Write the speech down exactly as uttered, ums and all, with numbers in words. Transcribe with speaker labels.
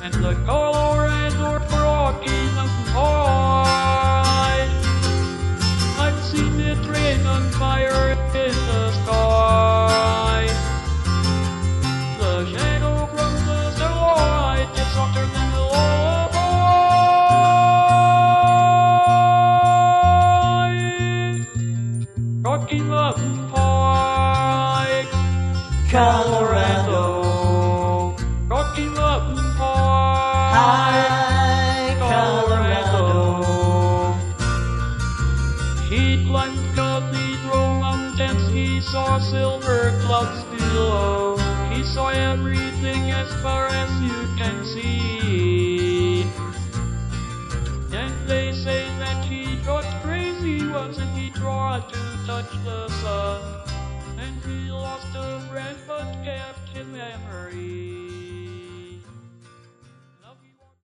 Speaker 1: and the Colorado Rocky Mountain High. I've seen it rain on fire in the sky. The shadow from the starlight is softer than a lullaby. Rocky Mountain High,
Speaker 2: Colorado,
Speaker 1: Rocky Mountain High,
Speaker 2: Colorado.
Speaker 1: He climbed Cathedral Mountains, he saw silver clouds below. He saw everything as far as you can see. And they say that he got crazy once and he tried to touch the